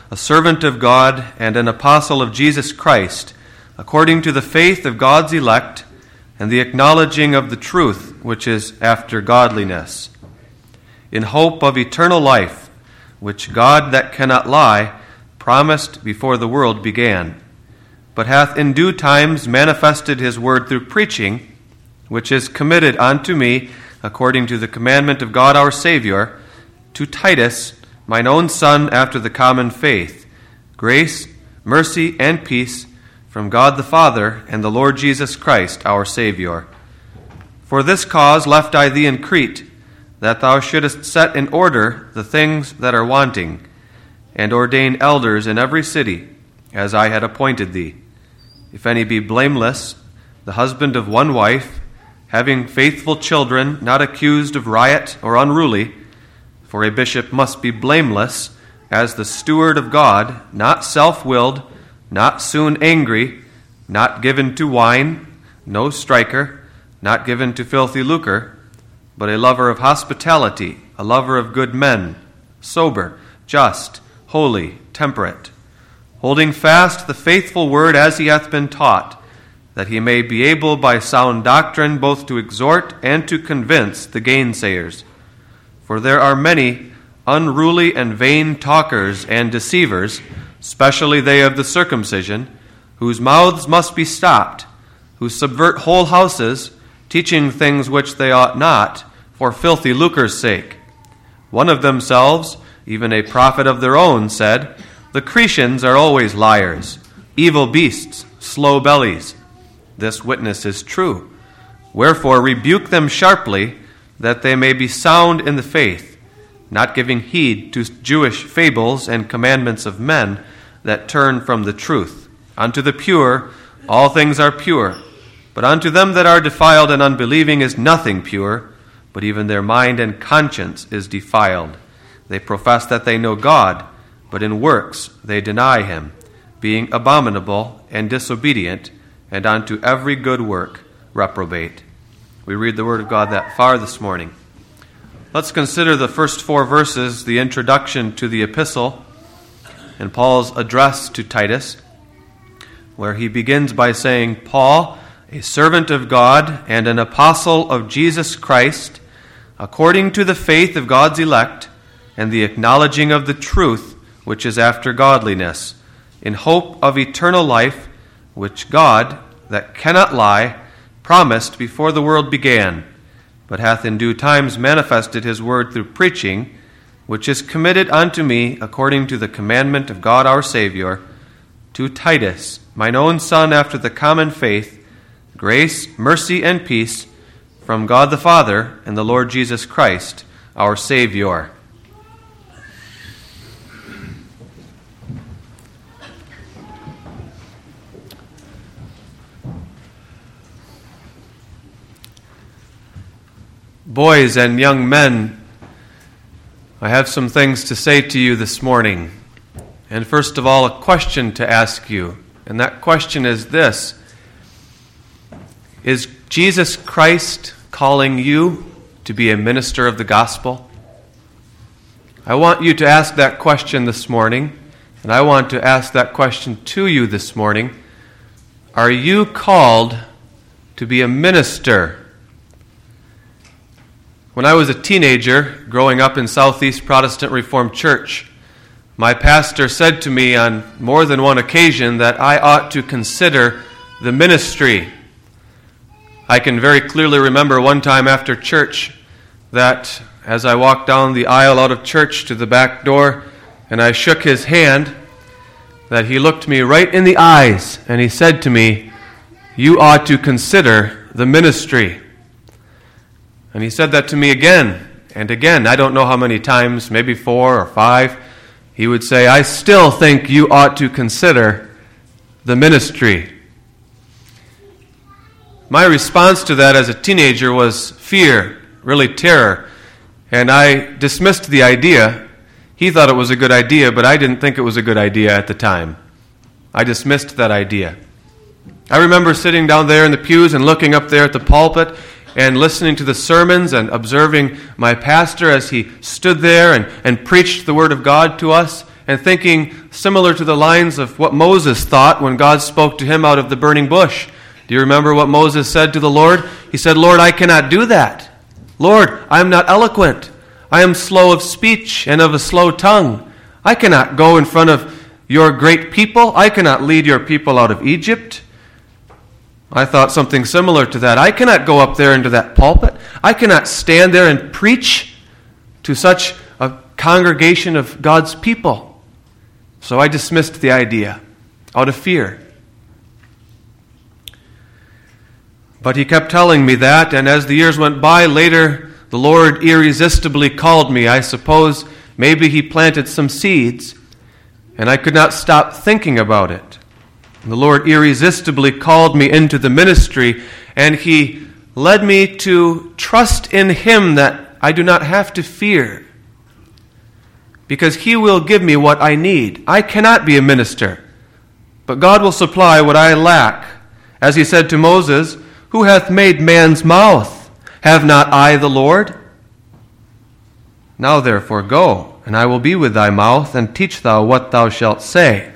a servant of God and an apostle of Jesus Christ, according to the faith of God's elect and the acknowledging of the truth which is after godliness, in hope of eternal life, which God that cannot lie promised before the world began, but hath in due times manifested his word through preaching, which is committed unto me according to the commandment of God our Savior, to Titus, mine own son after the common faith, grace, mercy, and peace from God the Father and the Lord Jesus Christ our Savior. For this cause left I thee in Crete, that thou shouldest set in order the things that are wanting, and ordain elders in every city, as I had appointed thee. If any be blameless, the husband of one wife, having faithful children, not accused of riot or unruly, for a bishop must be blameless, as the steward of God, not self-willed, not soon angry, not given to wine, no striker, not given to filthy lucre, but a lover of hospitality, a lover of good men, sober, just, holy, temperate, holding fast the faithful word as he hath been taught, that he may be able by sound doctrine both to exhort and to convince the gainsayers. For there are many unruly and vain talkers and deceivers, especially they of the circumcision, whose mouths must be stopped, who subvert whole houses, teaching things which they ought not, for filthy lucre's sake. One of themselves, even a prophet of their own, said, The Cretians are always liars, evil beasts, slow bellies. This witness is true. Wherefore rebuke them sharply, that they may be sound in the faith, not giving heed to Jewish fables and commandments of men that turn from the truth. Unto the pure all things are pure, but unto them that are defiled and unbelieving is nothing pure, but even their mind and conscience is defiled. They profess that they know God, but in works they deny him, being abominable and disobedient, and unto every good work reprobate. We read the word of God that far this morning. Let's consider the first 4 verses, the introduction to the epistle, and Paul's address to Titus, where he begins by saying, Paul, a servant of God and an apostle of Jesus Christ, according to the faith of God's elect and the acknowledging of the truth which is after godliness, in hope of eternal life, which God, that cannot lie, promised before the world began, but hath in due times manifested his word through preaching, which is committed unto me according to the commandment of God our Savior, to Titus, mine own son after the common faith, grace, mercy, and peace from God the Father and the Lord Jesus Christ our Savior. Boys and young men, I have some things to say to you this morning. And first of all, a question to ask you. And that question is this: Is Jesus Christ calling you to be a minister of the gospel? I want you to ask that question this morning, and I want to ask that question to you this morning. Are you called to be a minister? When I was a teenager, growing up in Southeast Protestant Reformed Church, my pastor said to me on more than one occasion that I ought to consider the ministry. I can very clearly remember one time after church that as I walked down the aisle out of church to the back door and I shook his hand, that he looked me right in the eyes and he said to me, "You ought to consider the ministry." And he said that to me again and again. I don't know how many times, maybe 4 or 5. He would say, "I still think you ought to consider the ministry." My response to that as a teenager was fear, really terror. And I dismissed the idea. He thought it was a good idea, but I didn't think it was a good idea at the time. I dismissed that idea. I remember sitting down there in the pews and looking up there at the pulpit and listening to the sermons and observing my pastor as he stood there and preached the Word of God to us. and thinking similar to the lines of what Moses thought when God spoke to him out of the burning bush. Do you remember what Moses said to the Lord? He said, "Lord, I cannot do that. Lord, I am not eloquent. I am slow of speech and of a slow tongue. I cannot go in front of your great people. I cannot lead your people out of Egypt." I thought something similar to that. I cannot go up there into that pulpit. I cannot stand there and preach to such a congregation of God's people. So I dismissed the idea out of fear. But he kept telling me that, and as the years went by, later the Lord irresistibly called me. I suppose maybe he planted some seeds, and I could not stop thinking about it. And the Lord irresistibly called me into the ministry, and he led me to trust in him that I do not have to fear, because he will give me what I need. I cannot be a minister, but God will supply what I lack. As he said to Moses, "Who hath made man's mouth? Have not I the Lord? Now therefore go, and I will be with thy mouth, and teach thou what thou shalt say."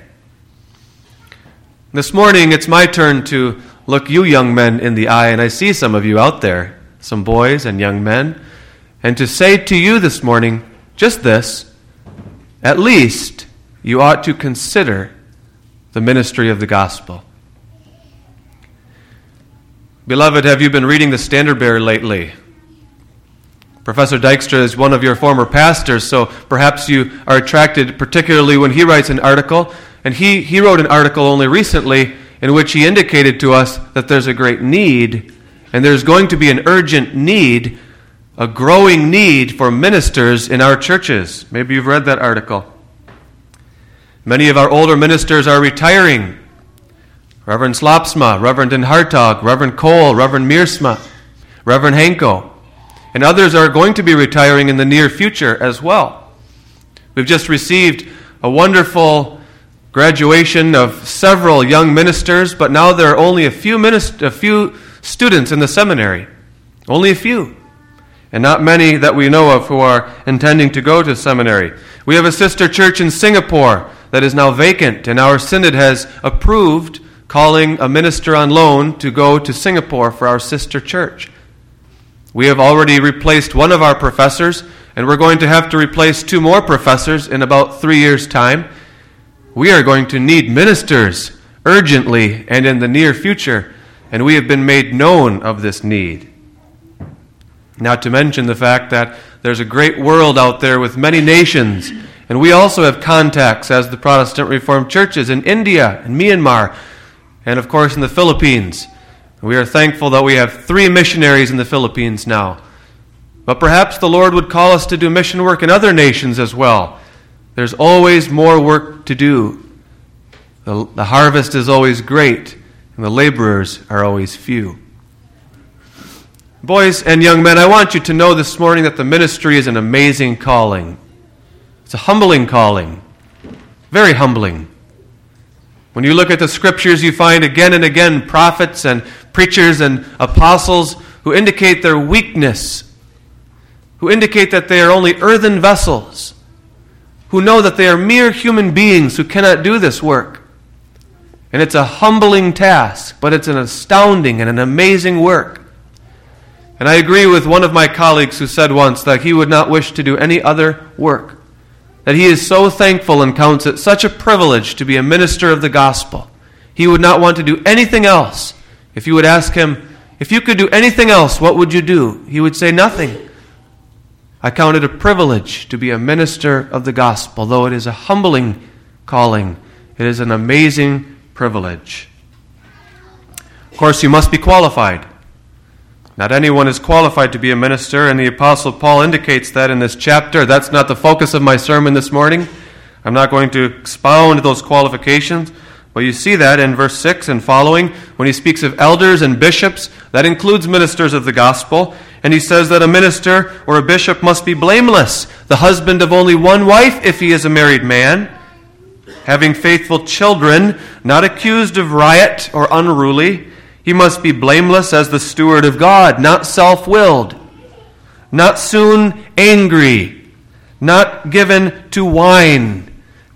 This morning it's my turn to look you young men in the eye, and I see some of you out there, some boys and young men, and to say to you this morning just this: at least you ought to consider the ministry of the gospel. Beloved, have you been reading the Standard Bearer lately? Professor Dykstra is one of your former pastors, so perhaps you are attracted particularly when he writes an article. And he wrote an article only recently in which he indicated to us that there's a great need, and there's going to be an urgent need, a growing need for ministers in our churches. Maybe you've read that article. Many of our older ministers are retiring. Reverend Slopsma, Reverend Den Hartog, Reverend Cole, Reverend Meersma, Reverend Henko, and others are going to be retiring in the near future as well. We've just received a wonderful graduation of several young ministers, but now there are only a few students in the seminary. Only a few. And not many that we know of who are intending to go to seminary. We have a sister church in Singapore that is now vacant, and our synod has approved calling a minister on loan to go to Singapore for our sister church. We have already replaced one of our professors, and we're going to have to replace 2 more professors in about 3 years' time. We are going to need ministers urgently and in the near future, and we have been made known of this need. Not to mention the fact that there's a great world out there with many nations, and we also have contacts as the Protestant Reformed churches in India and Myanmar, and of course in the Philippines. We are thankful that we have 3 missionaries in the Philippines now. But perhaps the Lord would call us to do mission work in other nations as well. There's always more work to do. The harvest is always great, and the laborers are always few. Boys and young men, I want you to know this morning that the ministry is an amazing calling. It's a humbling calling. Very humbling. When you look at the scriptures, you find again and again prophets and preachers and apostles who indicate their weakness, who indicate that they are only earthen vessels, who know that they are mere human beings who cannot do this work. And it's a humbling task, but it's an astounding and an amazing work. And I agree with one of my colleagues who said once that he would not wish to do any other work, that he is so thankful and counts it such a privilege to be a minister of the gospel. He would not want to do anything else. If you would ask him, if you could do anything else, what would you do? He would say nothing. I count it a privilege to be a minister of the gospel. Though it is a humbling calling, it is an amazing privilege. Of course, you must be qualified. Not anyone is qualified to be a minister, and the Apostle Paul indicates that in this chapter. That's not the focus of my sermon this morning. I'm not going to expound those qualifications, but you see that in verse 6 and following, when he speaks of elders and bishops, that includes ministers of the gospel, and he says that a minister or a bishop must be blameless, the husband of only one wife if he is a married man, having faithful children, not accused of riot or unruly. He must be blameless as the steward of God, not self-willed, not soon angry, not given to wine,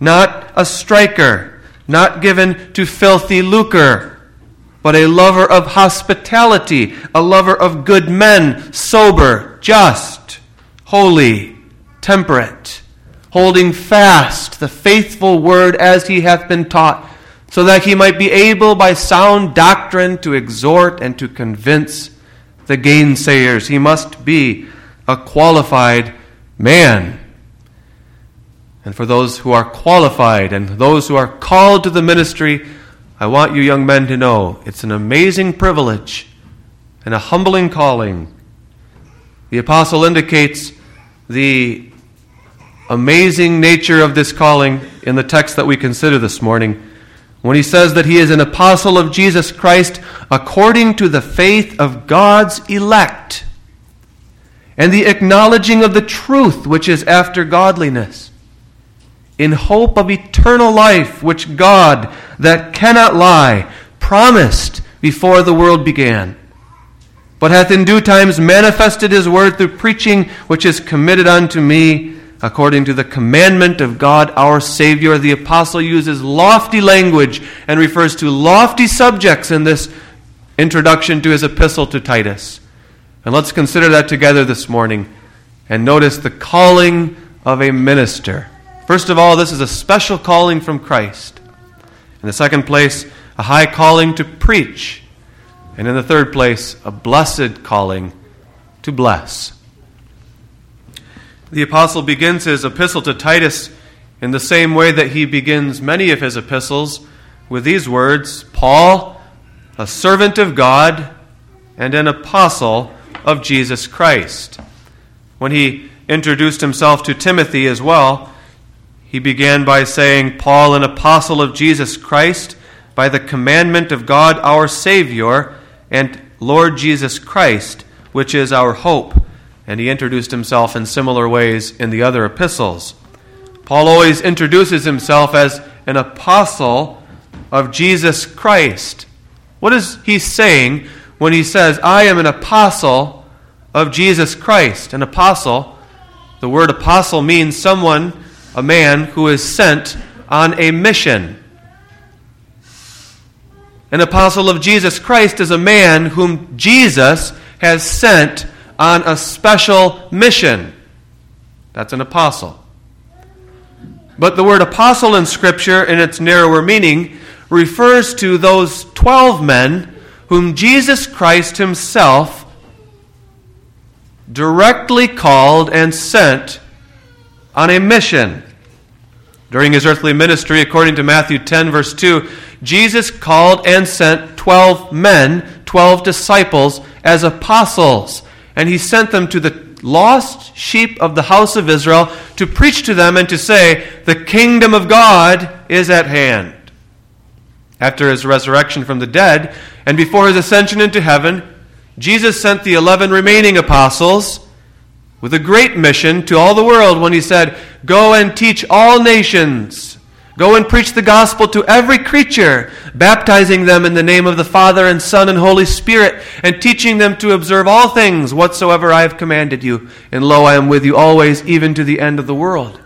not a striker, not given to filthy lucre, but a lover of hospitality, a lover of good men, sober, just, holy, temperate, holding fast the faithful word as he hath been taught, so that he might be able by sound doctrine to exhort and to convince the gainsayers. He must be a qualified man. And for those who are qualified and those who are called to the ministry, I want you young men to know it's an amazing privilege and a humbling calling. The apostle indicates the amazing nature of this calling in the text that we consider this morning when he says that he is an apostle of Jesus Christ according to the faith of God's elect and the acknowledging of the truth which is after godliness, in hope of eternal life which God, that cannot lie, promised before the world began, but hath in due times manifested his word through preaching, which is committed unto me according to the commandment of God our Savior. The apostle uses lofty language and refers to lofty subjects in this introduction to his epistle to Titus. And let's consider that together this morning and notice the calling of a minister. First of all, this is a special calling from Christ. In the second place, a high calling to preach. And in the third place, a blessed calling to bless. The apostle begins his epistle to Titus in the same way that he begins many of his epistles, with these words, Paul, a servant of God and an apostle of Jesus Christ. When he introduced himself to Timothy as well, he began by saying, Paul, an apostle of Jesus Christ, by the commandment of God our Savior and Lord Jesus Christ, which is our hope. And he introduced himself in similar ways in the other epistles. Paul always introduces himself as an apostle of Jesus Christ. What is he saying when he says, I am an apostle of Jesus Christ? An apostle, the word apostle means someone, a man who is sent on a mission. An apostle of Jesus Christ is a man whom Jesus has sent on a special mission. That's an apostle. But the word apostle in Scripture, in its narrower meaning, refers to those 12 men whom Jesus Christ himself directly called and sent on a mission. During his earthly ministry, according to Matthew 10, verse 2, Jesus called and sent 12 men, 12 disciples, as apostles. And he sent them to the lost sheep of the house of Israel to preach to them and to say, the kingdom of God is at hand. After his resurrection from the dead and before his ascension into heaven, Jesus sent the 11 remaining apostles with a great mission to all the world when he said, go and teach all nations. Go and preach the gospel to every creature, baptizing them in the name of the Father and Son and Holy Spirit, and teaching them to observe all things whatsoever I have commanded you. And lo, I am with you always, even to the end of the world.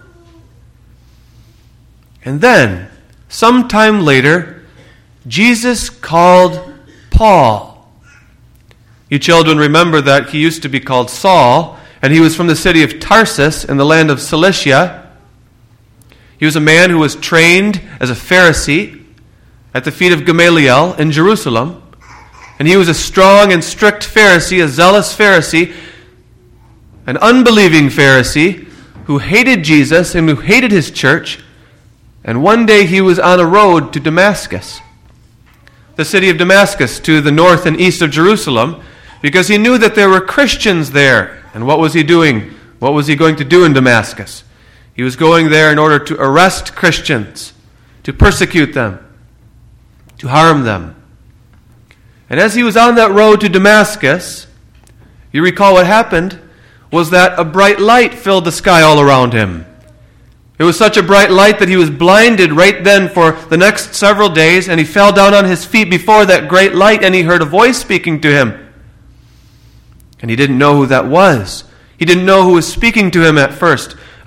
And then, sometime later, Jesus called Paul. You children remember that he used to be called Saul, and he was from the city of Tarsus in the land of Cilicia. He was a man who was trained as a Pharisee at the feet of Gamaliel in Jerusalem. And he was a strong and strict Pharisee, a zealous Pharisee, an unbelieving Pharisee who hated Jesus and who hated his church. And one day he was on a road to Damascus, the city of Damascus, to the north and east of Jerusalem, because he knew that there were Christians there. And what was he doing? What was he going to do in Damascus? He was going there in order to arrest Christians, to persecute them, to harm them. And as he was on that road to Damascus, you recall what happened was that a bright light filled the sky all around him. It was such a bright light that he was blinded right then for the next several days, and he fell down on his feet before that great light, and he heard a voice speaking to him. And he didn't know who that was. He didn't know who was speaking to him at first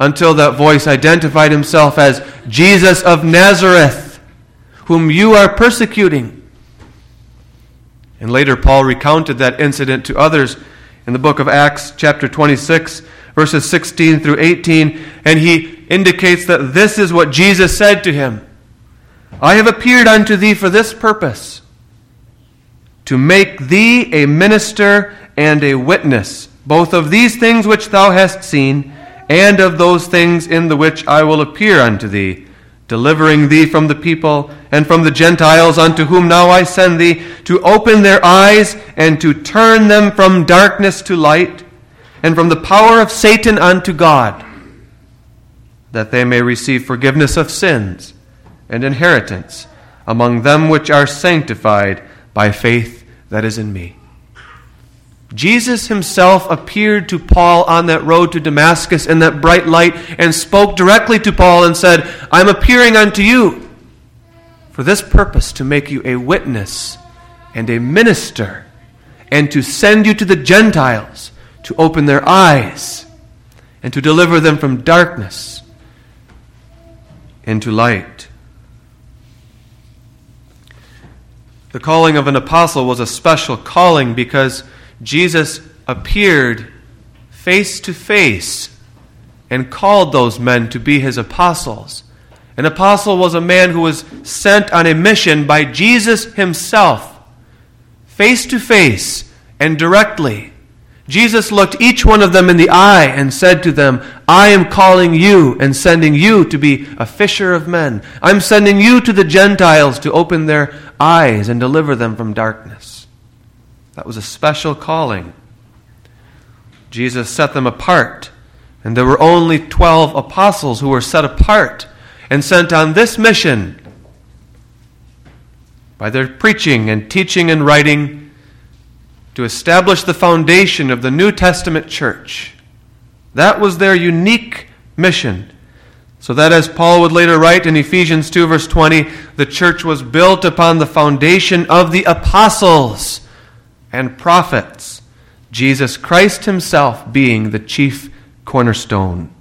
until that voice identified himself as Jesus of Nazareth, whom you are persecuting. And later Paul recounted that incident to others in the book of Acts chapter 26, verses 16 through 18, and he indicates that this is what Jesus said to him. I have appeared unto thee for this purpose, to make thee a minister and a witness, both of these things which thou hast seen, and of those things in the which I will appear unto thee, delivering thee from the people and from the Gentiles, unto whom now I send thee, to open their eyes and to turn them from darkness to light, and from the power of Satan unto God, that they may receive forgiveness of sins and inheritance among them which are sanctified by faith that is in me. Jesus himself appeared to Paul on that road to Damascus in that bright light and spoke directly to Paul and said, I'm appearing unto you for this purpose, to make you a witness and a minister, and to send you to the Gentiles, to open their eyes and to deliver them from darkness into light. The calling of an apostle was a special calling because Jesus appeared face to face and called those men to be his apostles. An apostle was a man who was sent on a mission by Jesus himself, face to face and directly. Jesus looked each one of them in the eye and said to them, I am calling you and sending you to be a fisher of men. I'm sending you to the Gentiles to open their eyes and deliver them from darkness. That was a special calling. Jesus set them apart, and there were only 12 apostles who were set apart and sent on this mission by their preaching and teaching and writing to establish the foundation of the New Testament church. That was their unique mission. So that, as Paul would later write in Ephesians 2 verse 20, the church was built upon the foundation of the apostles and prophets, Jesus Christ himself being the chief cornerstone.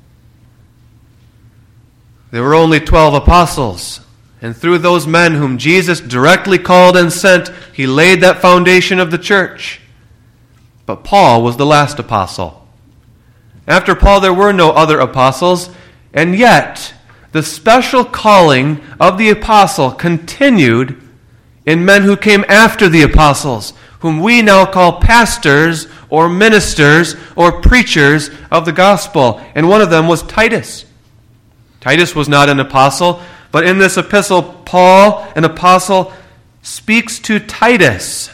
There were only 12 apostles, and through those men whom Jesus directly called and sent, he laid that foundation of the church. But Paul was the last apostle. After Paul, there were no other apostles, and yet the special calling of the apostle continued in men who came after the apostles, whom we now call pastors or ministers or preachers of the gospel. And one of them was Titus. Titus was not an apostle, but in this epistle, Paul, an apostle, speaks to Titus,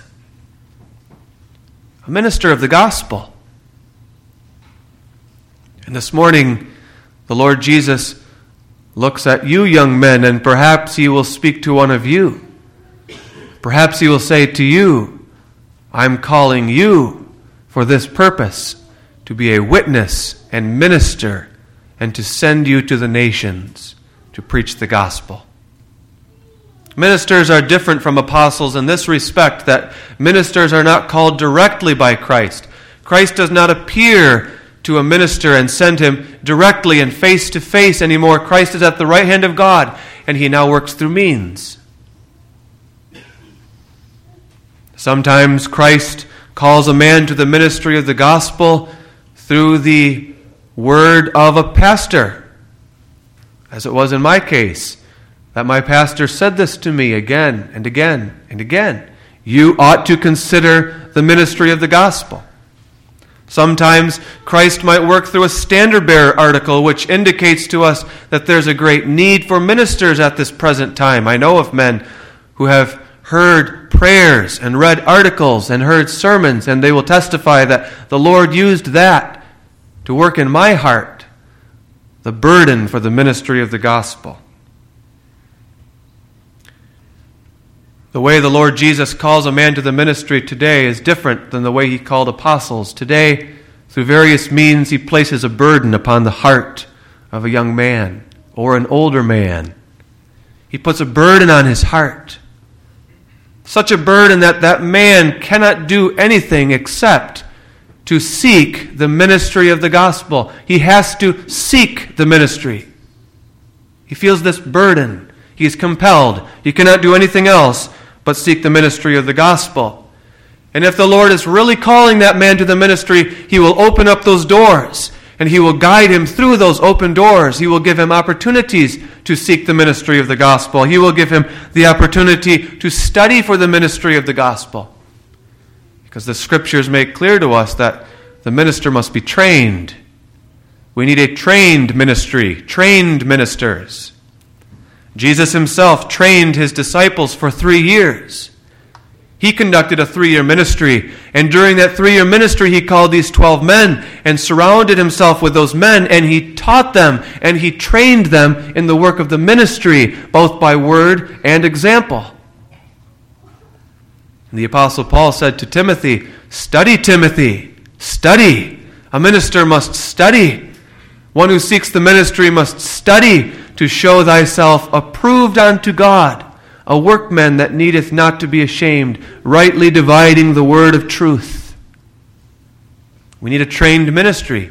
a minister of the gospel. And this morning, the Lord Jesus looks at you, young men, and perhaps he will speak to one of you. Perhaps he will say to you, I'm calling you for this purpose, to be a witness and minister, and to send you to the nations to preach the gospel. Ministers are different from apostles in this respect, that ministers are not called directly by Christ. Christ does not appear to a minister and send him directly and face to face anymore. Christ is at the right hand of God, and he now works through means. Sometimes Christ calls a man to the ministry of the gospel through the word of a pastor, as it was in my case, that my pastor said this to me again and again and again. You ought to consider the ministry of the gospel. Sometimes Christ might work through a standard bearer article which indicates to us that there's a great need for ministers at this present time. I know of men who have heard prayers and read articles and heard sermons, and they will testify that the Lord used that to work in my heart the burden for the ministry of the gospel. The way the Lord Jesus calls a man to the ministry today is different than the way he called apostles. Today, through various means, he places a burden upon the heart of a young man or an older man. He puts a burden on his heart. Such a burden that that man cannot do anything except to seek the ministry of the gospel. He has to seek the ministry. He feels this burden. He is compelled. He cannot do anything else but seek the ministry of the gospel. And if the Lord is really calling that man to the ministry, He will open up those doors, and He will guide him through those open doors. He will give him opportunities to seek the ministry of the gospel. He will give him the opportunity to study for the ministry of the gospel. Because the Scriptures make clear to us that the minister must be trained. We need a trained ministry, trained ministers. Jesus Himself trained His disciples for 3 years. He conducted a 3-year ministry, and during that 3-year ministry, He called these 12 men and surrounded Himself with those men, and He taught them and He trained them in the work of the ministry, both by word and example. And the Apostle Paul said to Timothy, "Study, Timothy, study." A minister must study. One who seeks the ministry must study to show thyself approved unto God, a workman that needeth not to be ashamed, rightly dividing the word of truth. We need a trained ministry.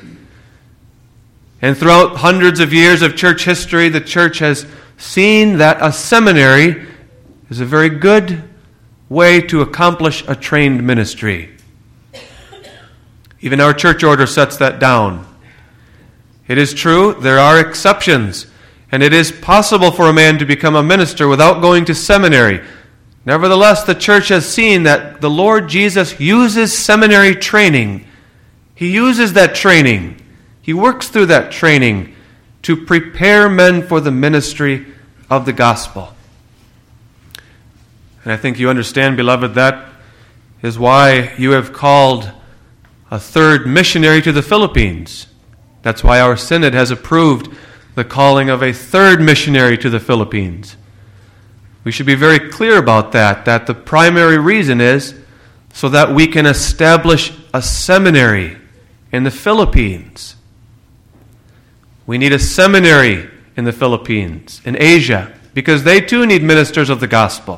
And throughout hundreds of years of church history, the church has seen that a seminary is a very good way to accomplish a trained ministry. Even our church order sets that down. It is true, there are exceptions, and it is possible for a man to become a minister without going to seminary. Nevertheless, the church has seen that the Lord Jesus uses seminary training. He uses that training. He works through that training to prepare men for the ministry of the gospel. And I think you understand, beloved, that is why you have called a 3rd missionary to the Philippines. That's why our synod has approved the calling of a 3rd missionary to the Philippines. We should be very clear about that the primary reason is so that we can establish a seminary in the Philippines. We need a seminary in the Philippines, in Asia, because they too need ministers of the gospel.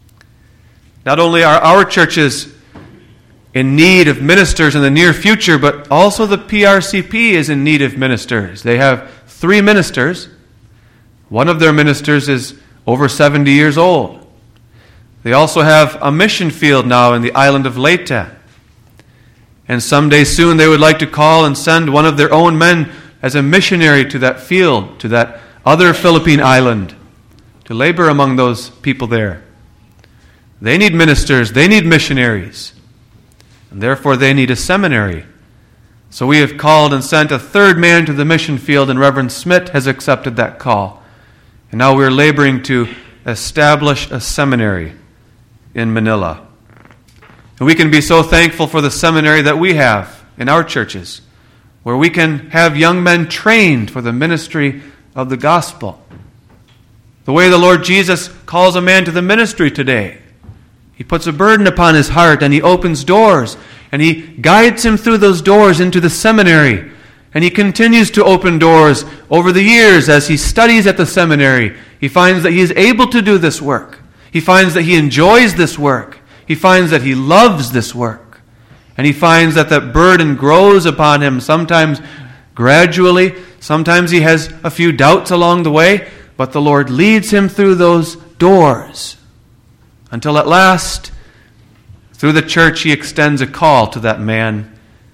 Not only are our churches in need of ministers in the near future, but also the PRCP is in need of ministers. They have 3 ministers. One of their ministers is over 70 years old. They also have a mission field now in the island of Leyte. And someday soon they would like to call and send one of their own men as a missionary to that field, to that other Philippine island, to labor among those people there. They need ministers, they need missionaries, and therefore they need a seminary. So we have called and sent a 3rd man to the mission field, and Reverend Smith has accepted that call. And now we're laboring to establish a seminary in Manila. And we can be so thankful for the seminary that we have in our churches, where we can have young men trained for the ministry of the gospel. The way the Lord Jesus calls a man to the ministry today, He puts a burden upon his heart, and He opens doors, and He guides him through those doors into the seminary. And He continues to open doors over the years as he studies at the seminary. He finds that he is able to do this work. He finds that he enjoys this work. He finds that he loves this work. And he finds that that burden grows upon him, sometimes gradually. Sometimes he has a few doubts along the way, but the Lord leads him through those doors, until at last, through the church, He extends a call to that man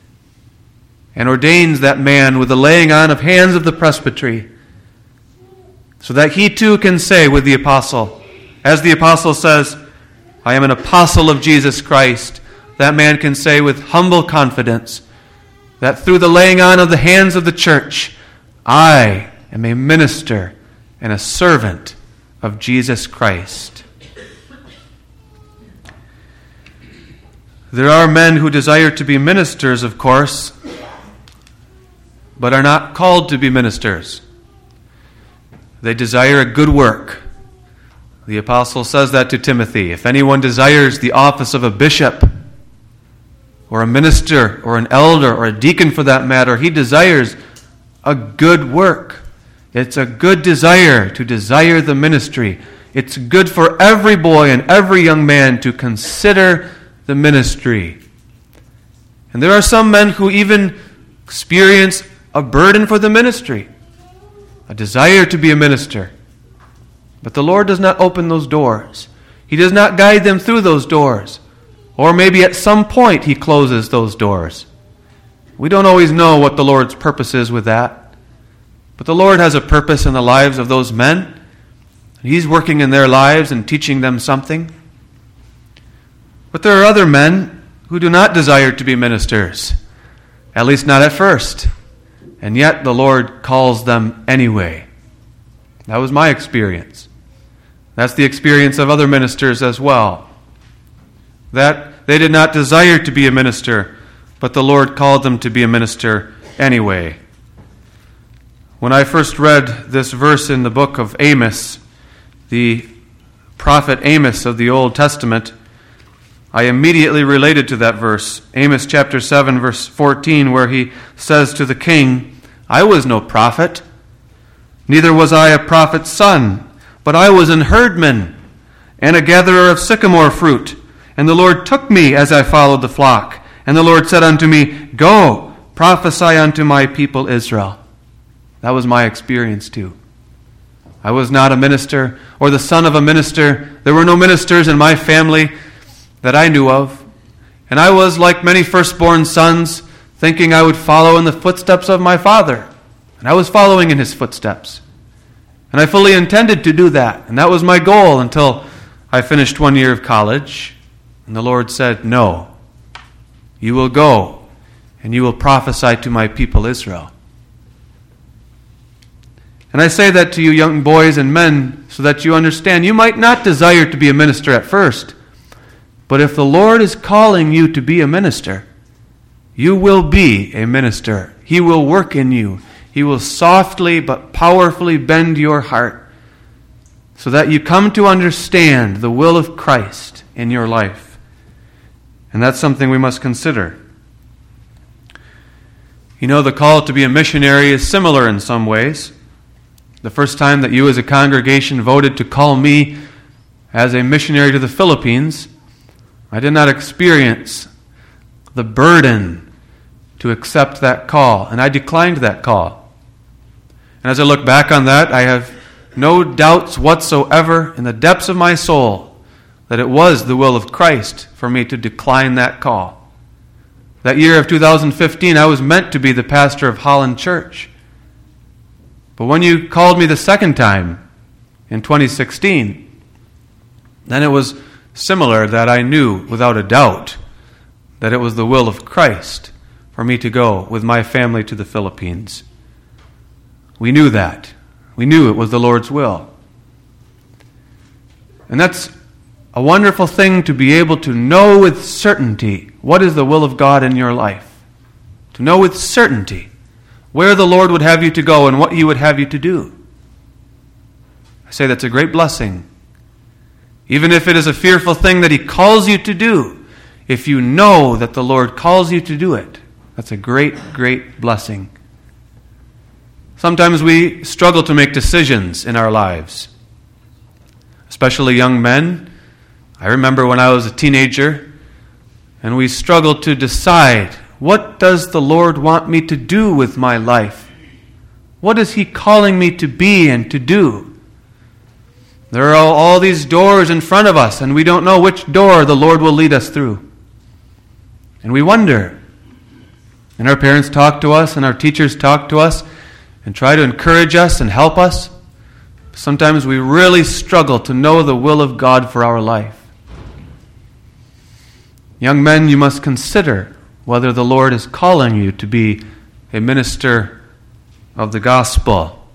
and ordains that man with the laying on of hands of the presbytery, so that he too can say with the apostle, as the apostle says, "I am an apostle of Jesus Christ," that man can say with humble confidence that through the laying on of the hands of the church, I am a minister and a servant of Jesus Christ. There are men who desire to be ministers, of course, but are not called to be ministers. They desire a good work. The apostle says that to Timothy. If anyone desires the office of a bishop, or a minister, or an elder, or a deacon for that matter, he desires a good work. It's a good desire to desire the ministry. It's good for every boy and every young man to consider the ministry. And there are some men who even experience a burden for the ministry, a desire to be a minister. But the Lord does not open those doors. He does not guide them through those doors. Or maybe at some point He closes those doors. We don't always know what the Lord's purpose is with that. But the Lord has a purpose in the lives of those men. He's working in their lives and teaching them something. But there are other men who do not desire to be ministers, at least not at first. And yet the Lord calls them anyway. That was my experience. That's the experience of other ministers as well. That they did not desire to be a minister, but the Lord called them to be a minister anyway. When I first read this verse in the book of Amos, the prophet Amos of the Old Testament, I immediately related to that verse, Amos chapter 7, verse 14, where he says to the king, "I was no prophet, neither was I a prophet's son, but I was an herdman and a gatherer of sycamore fruit. And the Lord took me as I followed the flock. And the Lord said unto me, Go, prophesy unto my people Israel." That was my experience too. I was not a minister or the son of a minister. There were no ministers in my family that I knew of. And I was, like many firstborn sons, thinking I would follow in the footsteps of my father. And I was following in his footsteps. And I fully intended to do that. And that was my goal until I finished 1 year of college. And the Lord said, "No, you will go and you will prophesy to my people Israel." And I say that to you young boys and men so that you understand you might not desire to be a minister at first. But if the Lord is calling you to be a minister, you will be a minister. He will work in you. He will softly but powerfully bend your heart so that you come to understand the will of Christ in your life. And that's something we must consider. You know, the call to be a missionary is similar in some ways. The first time that you as a congregation voted to call me as a missionary to the Philippines, I did not experience the burden to accept that call, and I declined that call. And as I look back on that, I have no doubts whatsoever in the depths of my soul that it was the will of Christ for me to decline that call. That year of 2015, I was meant to be the pastor of Holland Church. But when you called me the second time in 2016, then it was similar that I knew without a doubt that it was the will of Christ for me to go with my family to the Philippines. We knew that. We knew it was the Lord's will. And that's a wonderful thing to be able to know with certainty what is the will of God in your life. To know with certainty where the Lord would have you to go and what He would have you to do. I say that's a great blessing. Even if it is a fearful thing that He calls you to do, if you know that the Lord calls you to do it, that's a great, great blessing. Sometimes we struggle to make decisions in our lives, especially young men. I remember when I was a teenager, and we struggled to decide, what does the Lord want me to do with my life? What is He calling me to be and to do? There are all these doors in front of us, and we don't know which door the Lord will lead us through. And we wonder. And our parents talk to us, and our teachers talk to us, and try to encourage us and help us. Sometimes we really struggle to know the will of God for our life. Young men, you must consider whether the Lord is calling you to be a minister of the gospel.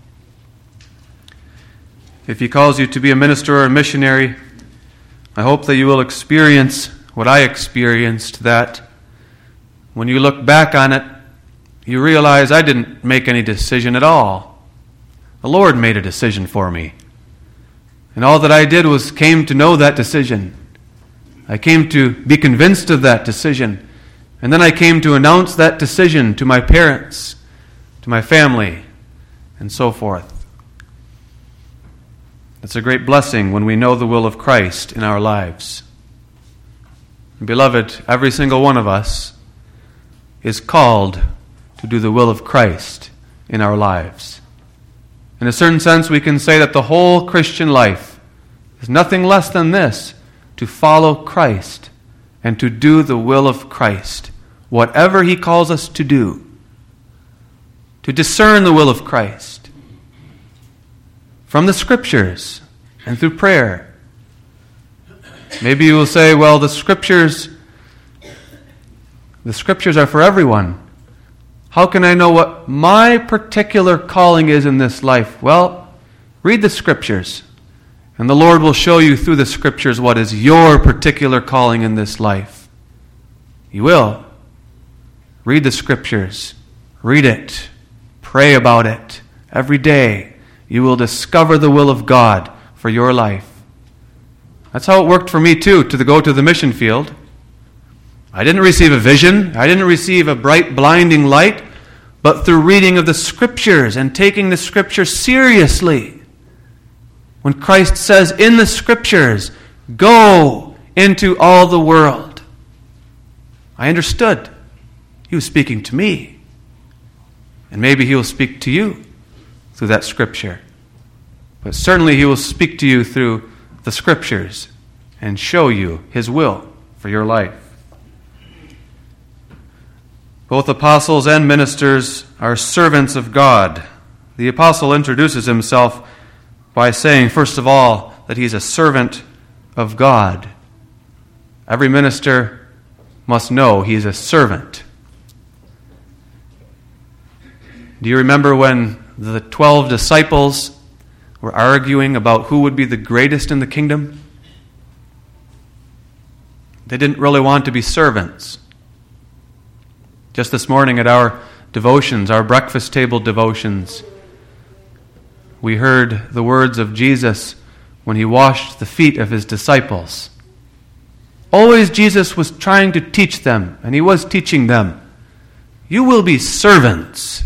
If He calls you to be a minister or a missionary, I hope that you will experience what I experienced, that when you look back on it, you realize I didn't make any decision at all. The Lord made a decision for me. And all that I did was came to know that decision. I came to be convinced of that decision. And then I came to announce that decision to my parents, to my family, and so forth. It's a great blessing when we know the will of Christ in our lives. And beloved, every single one of us is called to do the will of Christ in our lives. In a certain sense, we can say that the whole Christian life is nothing less than this: to follow Christ and to do the will of Christ, whatever He calls us to do, to discern the will of Christ from the Scriptures and through prayer. Maybe you will say, well, the Scriptures are for everyone. How can I know what my particular calling is in this life? Well, read the Scriptures, and the Lord will show you through the Scriptures what is your particular calling in this life. He will. Read the Scriptures. Read it. Pray about it. Every day you will discover the will of God for your life. That's how it worked for me too, to go to the mission field. I didn't receive a vision. I didn't receive a bright, blinding light, but through reading of the Scriptures and taking the Scriptures seriously. When Christ says in the Scriptures, go into all the world, I understood He was speaking to me. And maybe He will speak to you through that Scripture. But certainly He will speak to you through the Scriptures and show you His will for your life. Both apostles and ministers are servants of God. The apostle introduces himself by saying, first of all, that he's a servant of God. Every minister must know he's a servant. Do you remember when the 12 disciples were arguing about who would be the greatest in the kingdom? They didn't really want to be servants. Just this morning at our devotions, our breakfast table devotions, we heard the words of Jesus when He washed the feet of His disciples. Always Jesus was trying to teach them, and He was teaching them, you will be servants.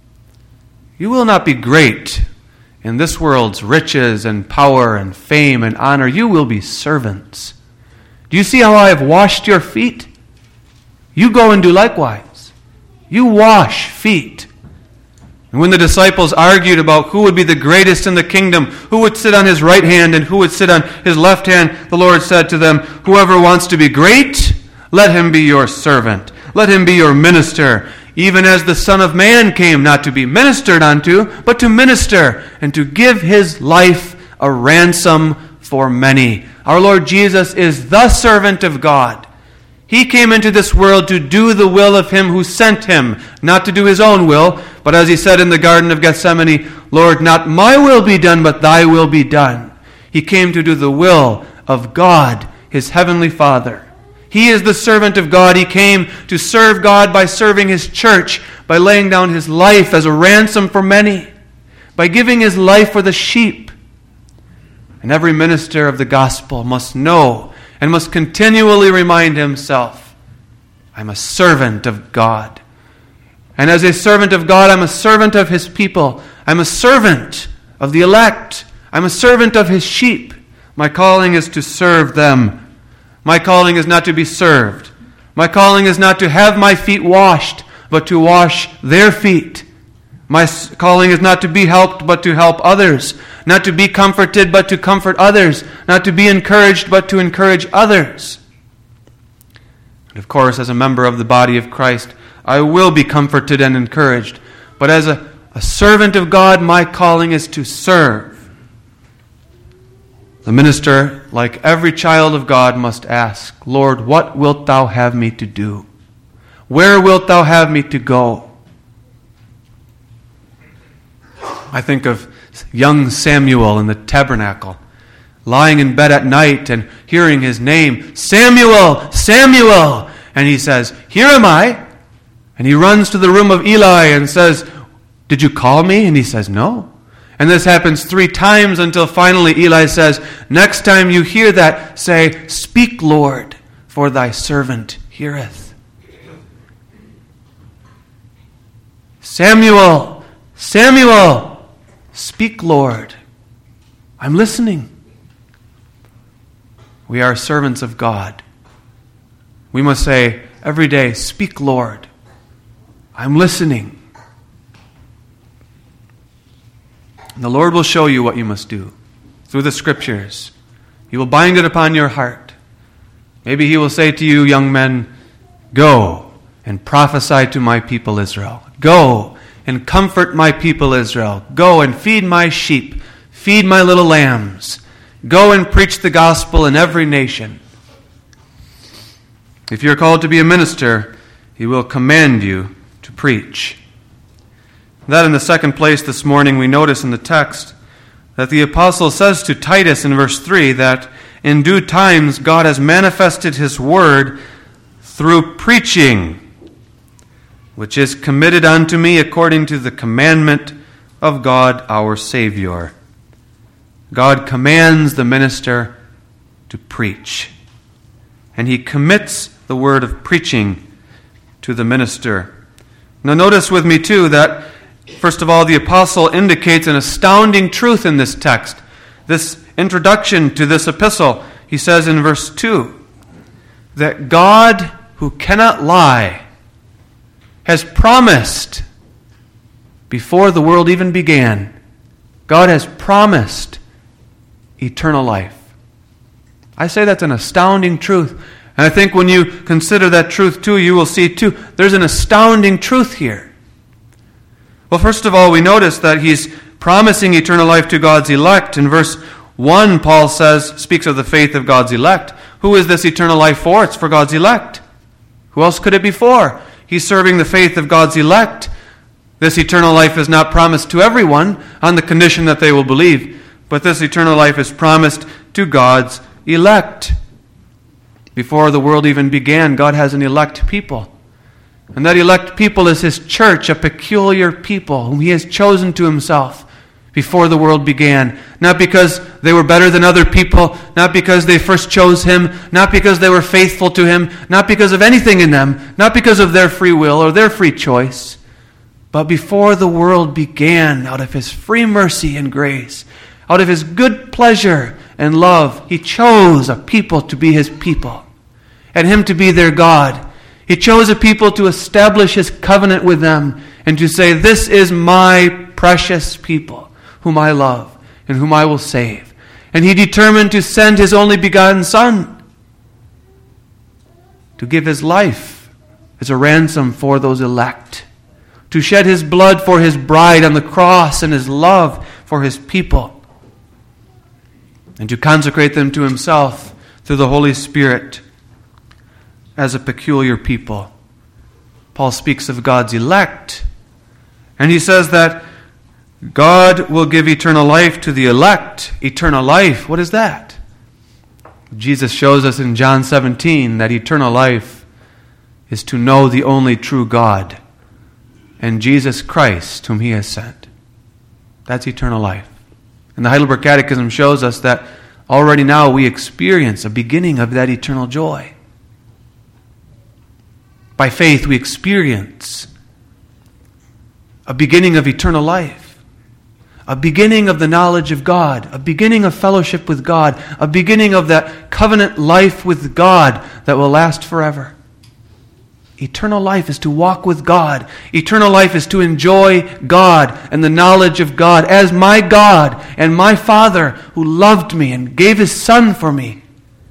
You will not be great in this world's riches and power and fame and honor. You will be servants. Do you see how I have washed your feet? You go and do likewise. You wash feet. And when the disciples argued about who would be the greatest in the kingdom, who would sit on His right hand and who would sit on His left hand, the Lord said to them, whoever wants to be great, let him be your servant. Let him be your minister. Even as the Son of Man came not to be ministered unto, but to minister and to give His life a ransom for many. Our Lord Jesus is the servant of God. He came into this world to do the will of Him who sent Him, not to do His own will, but as He said in the Garden of Gethsemane, Lord, not my will be done, but thy will be done. He came to do the will of God, His heavenly Father. He is the servant of God. He came to serve God by serving His church, by laying down His life as a ransom for many, by giving His life for the sheep. And every minister of the gospel must know and must continually remind himself, I'm a servant of God. And as a servant of God, I'm a servant of His people. I'm a servant of the elect. I'm a servant of His sheep. My calling is to serve them. My calling is not to be served. My calling is not to have my feet washed, but to wash their feet. My calling is not to be helped, but to help others. Not to be comforted, but to comfort others. Not to be encouraged, but to encourage others. And of course, as a member of the body of Christ, I will be comforted and encouraged. But as a servant of God, my calling is to serve. The minister, like every child of God, must ask, Lord, what wilt Thou have me to do? Where wilt Thou have me to go? I think of young Samuel in the tabernacle, lying in bed at night and hearing his name, Samuel, Samuel! And he says, here am I. And he runs to the room of Eli and says, did you call me? And he says, no. And this happens 3 times until finally Eli says, next time you hear that, say, speak, Lord, for thy servant heareth. Samuel, Samuel! Speak, Lord. I'm listening. We are servants of God. We must say every day, speak, Lord, I'm listening. And the Lord will show you what you must do through the Scriptures. He will bind it upon your heart. Maybe He will say to you, young men, go and prophesy to my people Israel. Go and comfort my people Israel. Go and feed my sheep. Feed my little lambs. Go and preach the gospel in every nation. If you're called to be a minister, He will command you to preach. That in the second place this morning we notice in the text that the apostle says to Titus in verse 3 that in due times God has manifested His word through preaching, which is committed unto me according to the commandment of God our Savior. God commands the minister to preach, and He commits the word of preaching to the minister. Now notice with me too that, first of all, the apostle indicates an astounding truth in this text. This introduction to this epistle, he says in verse 2, that God, who cannot lie, has promised before the world even began, God has promised eternal life. I say that's an astounding truth. And I think when you consider that truth too, you will see too, there's an astounding truth here. Well, first of all, we notice that He's promising eternal life to God's elect. In verse 1, Paul speaks of the faith of God's elect. Who is this eternal life for? It's for God's elect. Who else could it be for? He's serving the faith of God's elect. This eternal life is not promised to everyone on the condition that they will believe, but this eternal life is promised to God's elect. Before the world even began, God has an elect people. And that elect people is His church, a peculiar people whom He has chosen to Himself before the world began. Not because they were better than other people, not because they first chose Him, not because they were faithful to Him, not because of anything in them, not because of their free will or their free choice, but before the world began, out of His free mercy and grace, out of His good pleasure and love, He chose a people to be His people and Him to be their God. He chose a people to establish His covenant with them and to say, this is my precious people whom I love and whom I will save. And He determined to send His only begotten Son to give His life as a ransom for those elect, to shed His blood for His bride on the cross and His love for His people, and to consecrate them to Himself through the Holy Spirit as a peculiar people. Paul speaks of God's elect, and he says that God will give eternal life to the elect. Eternal life, what is that? Jesus shows us in John 17 that eternal life is to know the only true God and Jesus Christ whom He has sent. That's eternal life. And the Heidelberg Catechism shows us that already now we experience a beginning of that eternal joy. By faith we experience a beginning of eternal life, a beginning of the knowledge of God, a beginning of fellowship with God, a beginning of that covenant life with God that will last forever. Eternal life is to walk with God. Eternal life is to enjoy God and the knowledge of God as my God and my Father who loved me and gave His Son for me.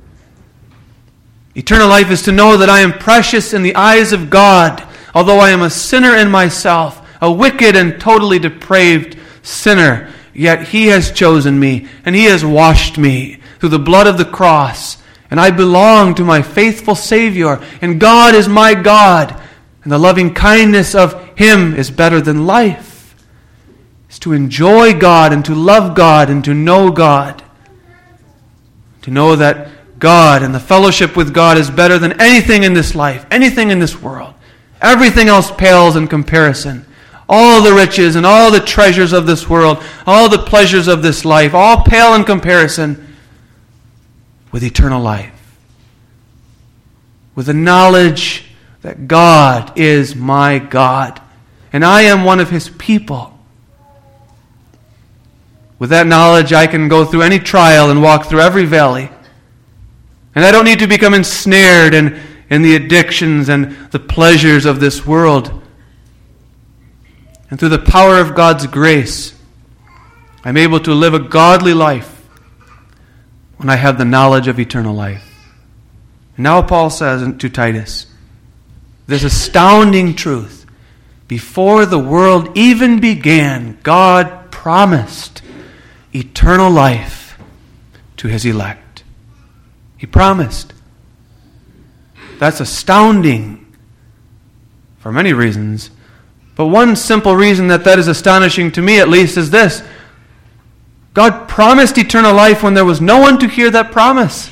Eternal life is to know that I am precious in the eyes of God, although I am a sinner in myself, a wicked and totally depraved sinner, yet He has chosen me and He has washed me through the blood of the cross, and I belong to my faithful Savior, and God is my God, and the loving kindness of Him is better than life. It's to enjoy God and to love God and to know God, to know that God and the fellowship with God is better than anything in this life, anything in this world. Everything else pales in comparison. All the riches and all the treasures of this world, all the pleasures of this life, all pale in comparison with eternal life. With the knowledge that God is my God, and I am one of His people. With that knowledge, I can go through any trial and walk through every valley. And I don't need to become ensnared in the addictions and the pleasures of this world. and through the power of God's grace, I'm able to live a godly life when I have the knowledge of eternal life. And now Paul says to Titus, this astounding truth, before the world even began, God promised eternal life to His elect. He promised. That's astounding for many reasons. But one simple reason that is astonishing to me, at least, is this. God promised eternal life when there was no one to hear that promise.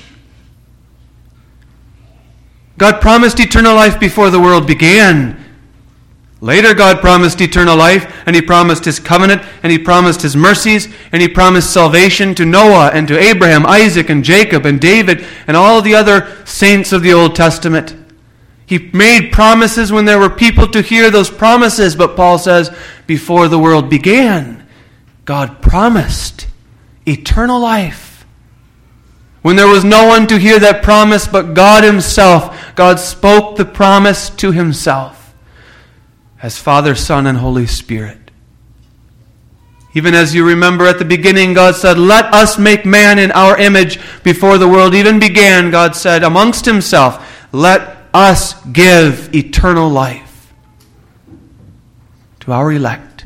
God promised eternal life before the world began. Later, God promised eternal life, and He promised His covenant, and He promised His mercies, and He promised salvation to Noah, and to Abraham, Isaac, and Jacob, and David, and all the other saints of the Old Testament. He made promises when there were people to hear those promises, but Paul says, before the world began, God promised eternal life. When there was no one to hear that promise but God Himself, God spoke the promise to Himself as Father, Son, and Holy Spirit. Even as you remember at the beginning, God said, let us make man in our image. Before the world even began, God said amongst Himself, let us give eternal life to our elect.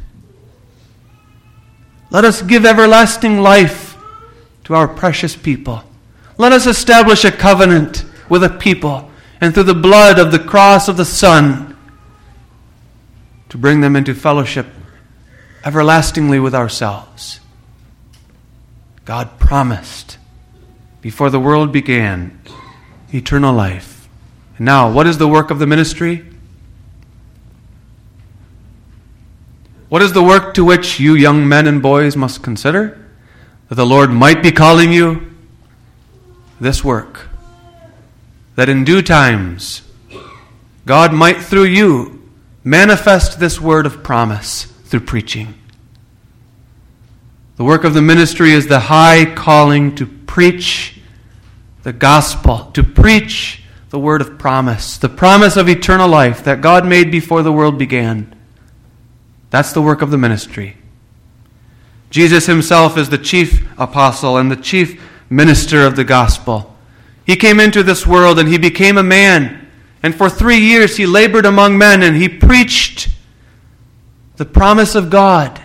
Let us give everlasting life to our precious people. Let us establish a covenant with a people, and through the blood of the cross of the Son, to bring them into fellowship everlastingly with ourselves. God promised before the world began eternal life. And now, what is the work of the ministry? What is the work to which you young men and boys must consider? That the Lord might be calling you? This work. That in due times, God might through you manifest this word of promise through preaching. The work of the ministry is the high calling to preach the gospel, to preach the word of promise, the promise of eternal life that God made before the world began. That's the work of the ministry. Jesus Himself is the chief apostle and the chief minister of the gospel. He came into this world and He became a man. And for 3 years He labored among men and He preached the promise of God.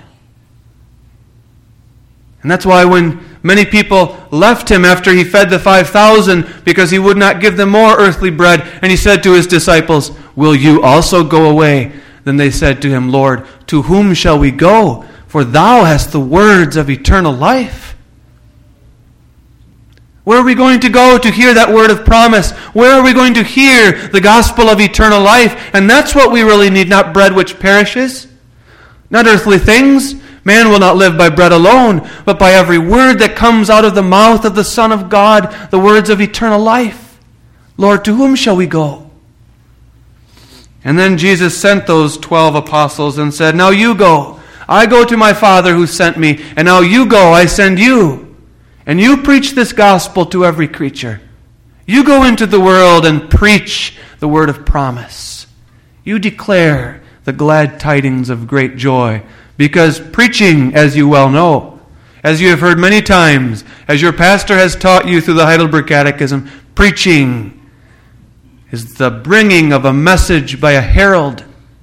And that's why when many people left Him after He fed the 5,000 because He would not give them more earthly bread, and He said to His disciples, will you also go away? Then they said to Him, Lord, to whom shall we go? For Thou hast the words of eternal life. Where are we going to go to hear that word of promise? Where are we going to hear the gospel of eternal life? And that's what we really need, not bread which perishes, not earthly things. Man will not live by bread alone, but by every word that comes out of the mouth of the Son of God, the words of eternal life. Lord, to whom shall we go? And then Jesus sent those 12 apostles and said, now you go. I go to my Father who sent me, and now you go, I send you. And you preach this gospel to every creature. You go into the world and preach the word of promise. You declare the glad tidings of great joy, because preaching, as you well know, as you have heard many times, as your pastor has taught you through the Heidelberg Catechism, preaching is the bringing of a message by a herald.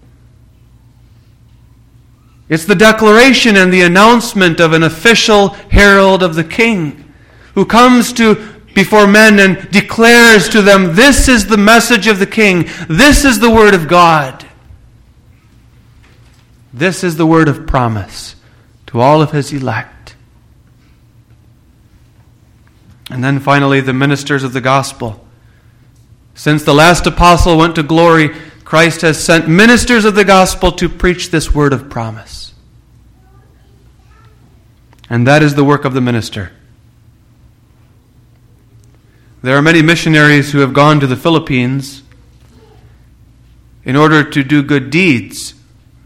It's the declaration and the announcement of an official herald of the King who comes before men and declares to them, this is the message of the King. This is the word of God. This is the word of promise to all of His elect. And then finally, the ministers of the gospel. Since the last apostle went to glory, Christ has sent ministers of the gospel to preach this word of promise. And that is the work of the minister. There are many missionaries who have gone to the Philippines in order to do good deeds,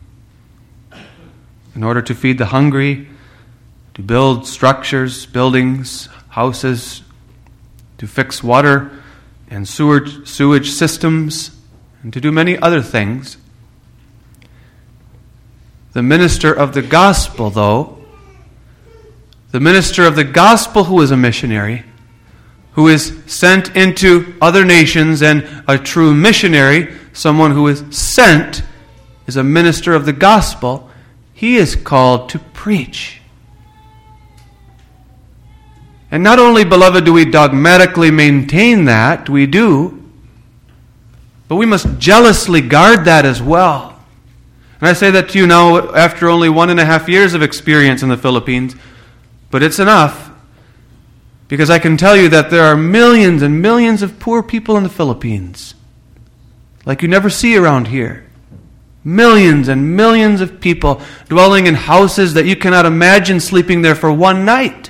in order to feed the hungry, to build structures, buildings, houses, to fix water and sewage systems, and to do many other things. The minister of the gospel, though, the minister of the gospel who is a missionary, who is sent into other nations, and a true missionary, someone who is sent, is a minister of the gospel. He is called to preach. And not only, beloved, do we dogmatically maintain that, we do, but we must jealously guard that as well. And I say that to you now after only 1.5 years of experience in the Philippines, but it's enough, because I can tell you that there are millions and millions of poor people in the Philippines, like you never see around here. Millions and millions of people dwelling in houses that you cannot imagine sleeping there for one night.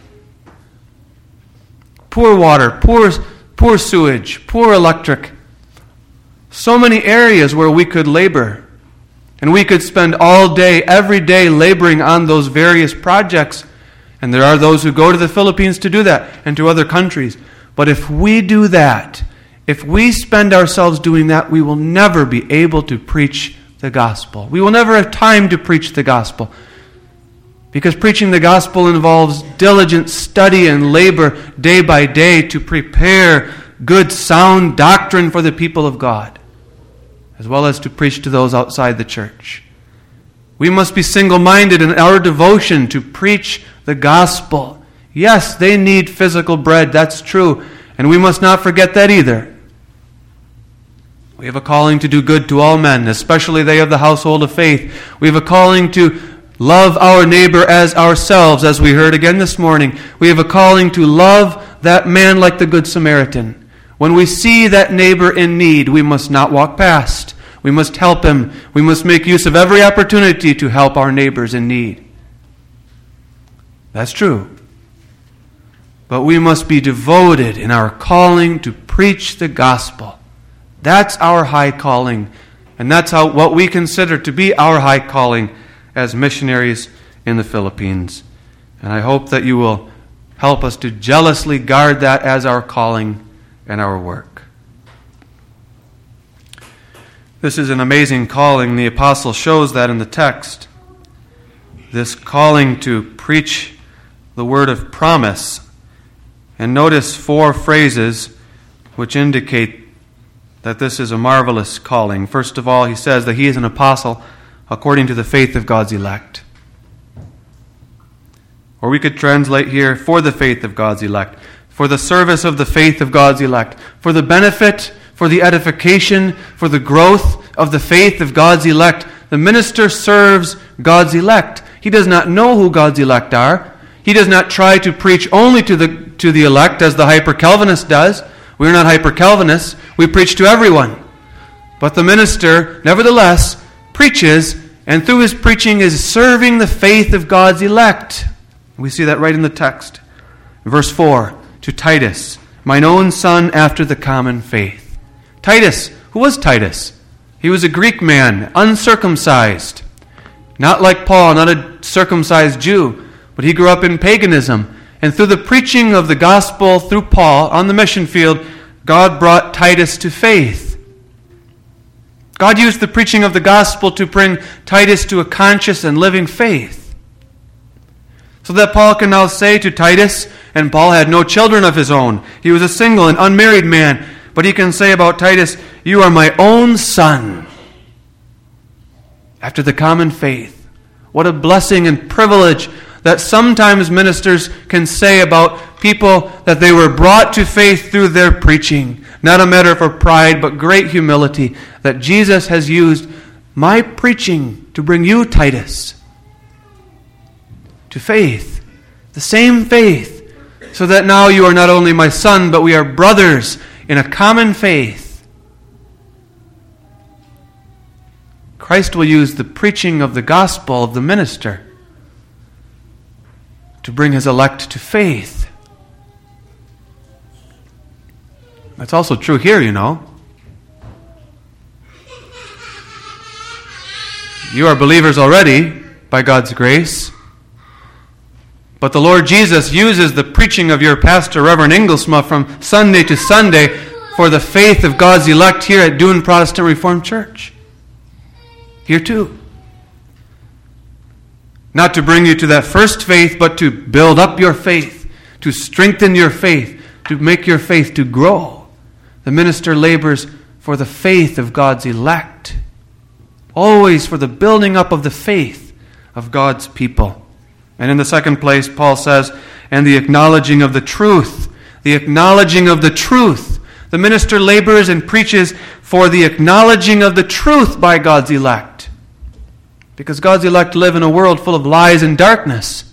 Poor water, poor sewage, poor electric. So many areas where we could labor. And we could spend all day, every day, laboring on those various projects. And there are those who go to the Philippines to do that, and to other countries. But if we do that, if we spend ourselves doing that, we will never be able to preach the gospel. We will never have time to preach the gospel. Because preaching the gospel involves diligent study and labor day by day to prepare good, sound doctrine for the people of God, as well as to preach to those outside the church. We must be single-minded in our devotion to preach the gospel. Yes, they need physical bread, that's true, and we must not forget that either. We have a calling to do good to all men, especially they of the household of faith. We have a calling to love our neighbor as ourselves, as we heard again this morning. We have a calling to love that man like the Good Samaritan. When we see that neighbor in need, we must not walk past. We must help him. We must make use of every opportunity to help our neighbors in need. That's true. But we must be devoted in our calling to preach the gospel. That's our high calling, and that's what we consider to be our high calling as missionaries in the Philippines. And I hope that you will help us to jealously guard that as our calling and our work. This is an amazing calling. The apostle shows that in the text. This calling to preach the word of promise. And notice 4 phrases which indicate that this is a marvelous calling. First of all, he says that he is an apostle according to the faith of God's elect. Or we could translate here, for the faith of God's elect, for the service of the faith of God's elect, for the benefit, for the edification, for the growth of the faith of God's elect. The minister serves God's elect. He does not know who God's elect are. He does not try to preach only to the elect as the hyper-Calvinist does. We're not hyper-Calvinists. We preach to everyone. But the minister, nevertheless, preaches, and through his preaching is serving the faith of God's elect. We see that right in the text. Verse 4, to Titus, mine own son after the common faith. Titus, who was Titus? He was a Greek man, uncircumcised. Not like Paul, not a circumcised Jew, but he grew up in paganism. And through the preaching of the gospel through Paul on the mission field, God brought Titus to faith. God used the preaching of the gospel to bring Titus to a conscious and living faith. So that Paul can now say to Titus, and Paul had no children of his own. He was a single and unmarried man. But he can say about Titus, you are my own son, after the common faith. What a blessing and privilege that sometimes ministers can say about people that they were brought to faith through their preaching. Not a matter for pride, but great humility, that Jesus has used my preaching to bring you, Titus, to faith, the same faith, so that now you are not only my son, but we are brothers in a common faith. Christ will use the preaching of the gospel of the minister to bring his elect to faith. That's also true here, you know. You are believers already, by God's grace. But the Lord Jesus uses the preaching of your pastor, Reverend Inglesma, from Sunday to Sunday for the faith of God's elect here at Doon Protestant Reformed Church. Here too. Not to bring you to that first faith, but to build up your faith, to strengthen your faith, to make your faith to grow. The minister labors for the faith of God's elect, always for the building up of the faith of God's people. And in the second place, Paul says, and the acknowledging of the truth. The acknowledging of the truth. The minister labors and preaches for the acknowledging of the truth by God's elect. Because God's elect live in a world full of lies and darkness.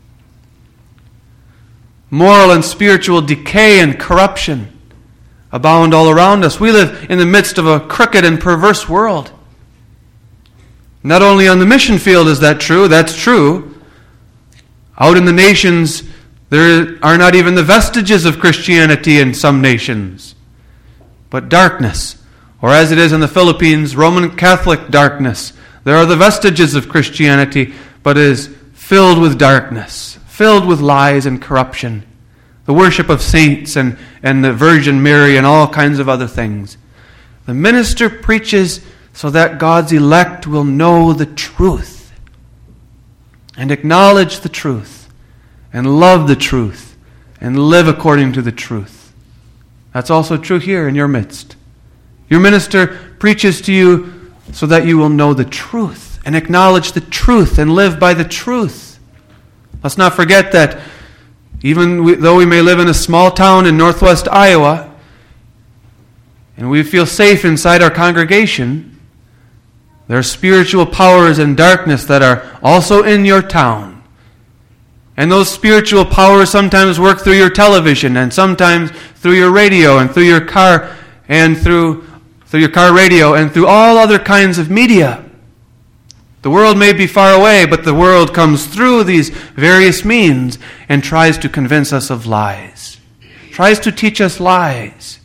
Moral and spiritual decay and corruption abound all around us. We live in the midst of a crooked and perverse world. Not only on the mission field is that true, that's true. Out in the nations, there are not even the vestiges of Christianity in some nations, but darkness, or as it is in the Philippines, Roman Catholic darkness. There are the vestiges of Christianity, but it is filled with darkness, filled with lies and corruption. The worship of saints and the Virgin Mary and all kinds of other things. The minister preaches so that God's elect will know the truth and acknowledge the truth and love the truth and live according to the truth. That's also true here in your midst. Your minister preaches to you so that you will know the truth and acknowledge the truth and live by the truth. Let's not forget that even though we may live in a small town in northwest Iowa and we feel safe inside our congregation, there are spiritual powers and darkness that are also in your town. And those spiritual powers sometimes work through your television and sometimes through your radio and through your car and through your car radio and through all other kinds of media. The world may be far away, but the world comes through these various means and tries to convince us of lies, tries to teach us lies.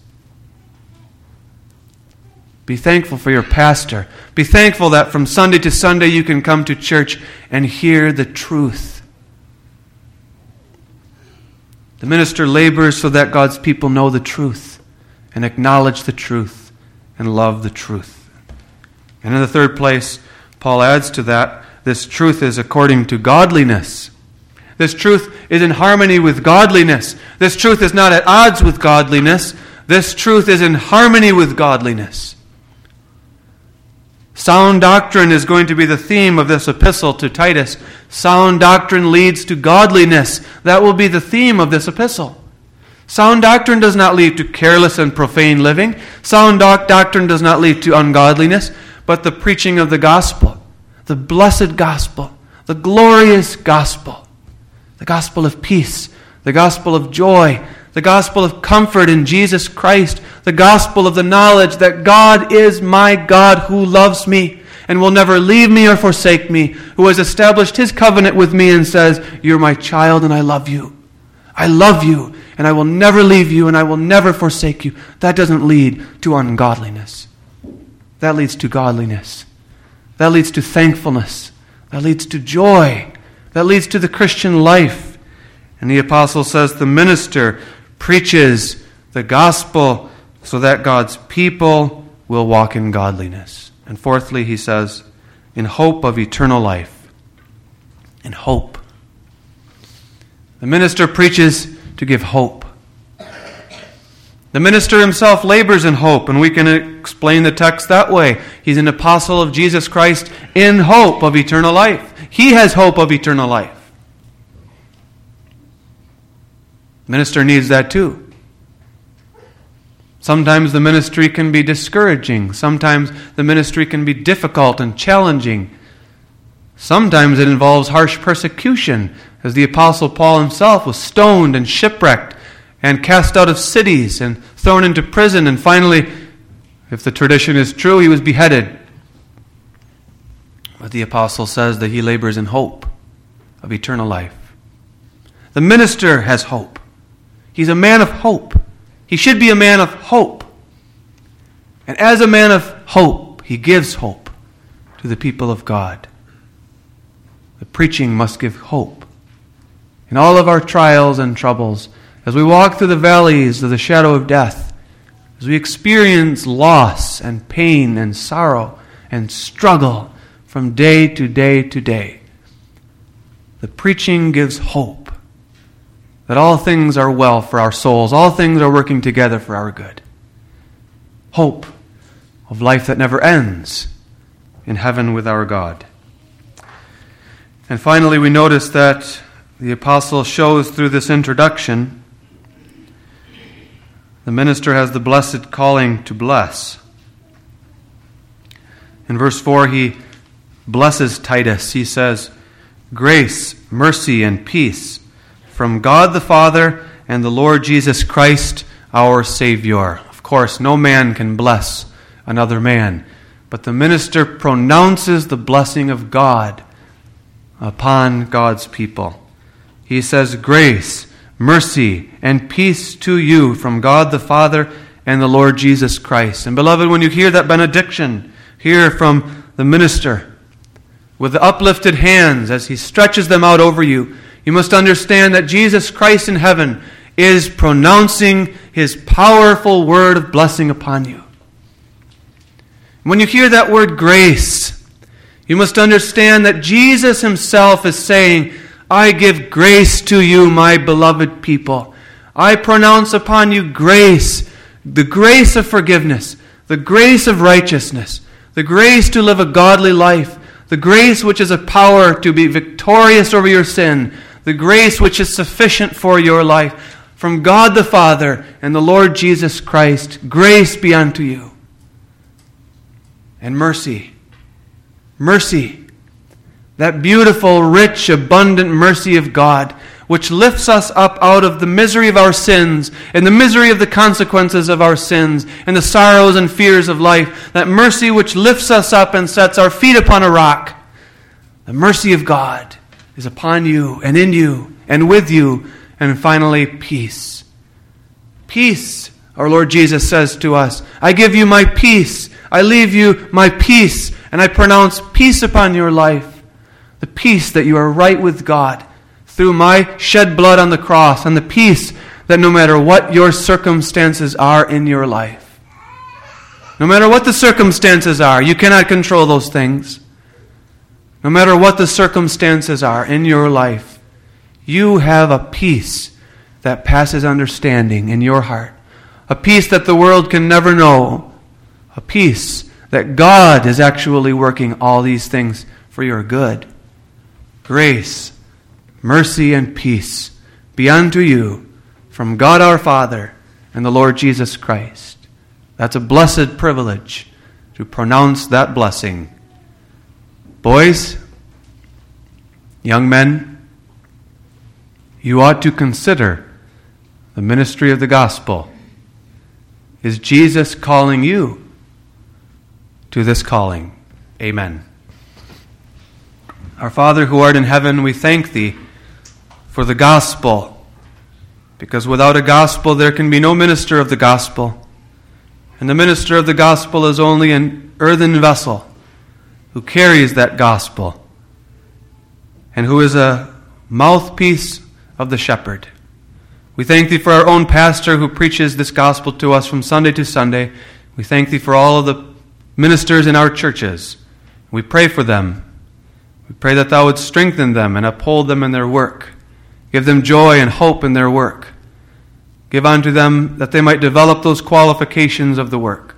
Be thankful for your pastor. Be thankful that from Sunday to Sunday you can come to church and hear the truth. The minister labors so that God's people know the truth and acknowledge the truth and love the truth. And in the third place, Paul adds to that, this truth is according to godliness. This truth is in harmony with godliness. This truth is not at odds with godliness. This truth is in harmony with godliness. Sound doctrine is going to be the theme of this epistle to Titus. Sound doctrine leads to godliness. That will be the theme of this epistle. Sound doctrine does not lead to careless and profane living. Sound doctrine does not lead to ungodliness, but the preaching of the gospel, the blessed gospel, the glorious gospel, the gospel of peace, the gospel of joy, the gospel of comfort in Jesus Christ, the gospel of the knowledge that God is my God who loves me and will never leave me or forsake me, who has established His covenant with me and says, you're my child and I love you. I love you and I will never leave you and I will never forsake you. That doesn't lead to ungodliness. That leads to godliness. That leads to thankfulness. That leads to joy. That leads to the Christian life. And the apostle says the minister preaches the gospel so that God's people will walk in godliness. And fourthly, he says, in hope of eternal life. In hope. The minister preaches to give hope. The minister himself labors in hope, and we can explain the text that way. He's an apostle of Jesus Christ in hope of eternal life. He has hope of eternal life. The minister needs that too. Sometimes the ministry can be discouraging. Sometimes the ministry can be difficult and challenging. Sometimes it involves harsh persecution, as the apostle Paul himself was stoned and shipwrecked and cast out of cities and thrown into prison, and finally, if the tradition is true, he was beheaded. But the apostle says that he labors in hope of eternal life. The minister has hope. He's a man of hope. He should be a man of hope. And as a man of hope, he gives hope to the people of God. The preaching must give hope. In all of our trials and troubles, as we walk through the valleys of the shadow of death, as we experience loss and pain and sorrow and struggle from day to day to day, the preaching gives hope that all things are well for our souls, all things are working together for our good. Hope of life that never ends in heaven with our God. And finally, we notice that the apostle shows through this introduction the minister has the blessed calling to bless. In verse 4, he blesses Titus. He says, "Grace, mercy, and peace from God the Father and the Lord Jesus Christ, our Savior." Of course, no man can bless another man, but the minister pronounces the blessing of God upon God's people. He says, "Grace, mercy, and peace to you from God the Father and the Lord Jesus Christ." And beloved, when you hear that benediction, hear from the minister with the uplifted hands as he stretches them out over you, you must understand that Jesus Christ in heaven is pronouncing his powerful word of blessing upon you. When you hear that word grace, you must understand that Jesus himself is saying, "I give grace to you, my beloved people. I pronounce upon you grace, the grace of forgiveness, the grace of righteousness, the grace to live a godly life, the grace which is a power to be victorious over your sin, the grace which is sufficient for your life. From God the Father and the Lord Jesus Christ, grace be unto you." And mercy. Mercy. That beautiful, rich, abundant mercy of God, which lifts us up out of the misery of our sins and the misery of the consequences of our sins and the sorrows and fears of life. That mercy which lifts us up and sets our feet upon a rock. The mercy of God is upon you and in you and with you. And finally, peace. Peace, our Lord Jesus says to us, "I give you my peace. I leave you my peace, and I pronounce peace upon your life." The peace that you are right with God through my shed blood on the cross, and the peace that no matter what your circumstances are in your life, no matter what the circumstances are, you cannot control those things. No matter what the circumstances are in your life, you have a peace that passes understanding in your heart, a peace that the world can never know, a peace that God is actually working all these things for your good. Grace, mercy, and peace be unto you from God our Father and the Lord Jesus Christ. That's a blessed privilege to pronounce that blessing. Boys, young men, you ought to consider the ministry of the gospel. Is Jesus calling you to this calling? Amen. Our Father who art in heaven, we thank thee for the gospel, because without a gospel there can be no minister of the gospel. And the minister of the gospel is only an earthen vessel who carries that gospel and who is a mouthpiece of the shepherd. We thank thee for our own pastor who preaches this gospel to us from Sunday to Sunday. We thank thee for all of the ministers in our churches. We pray for them. We pray that thou would strengthen them and uphold them in their work. Give them joy and hope in their work. Give unto them that they might develop those qualifications of the work.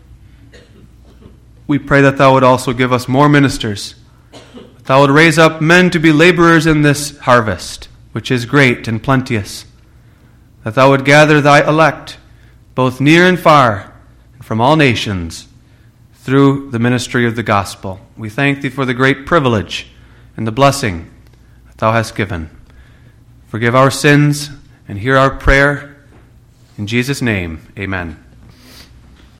We pray that thou would also give us more ministers, that thou would raise up men to be laborers in this harvest, which is great and plenteous, that thou would gather thy elect, both near and far, and from all nations, through the ministry of the gospel. We thank thee for the great privilege and the blessing that thou hast given. Forgive our sins and hear our prayer. In Jesus' name, amen.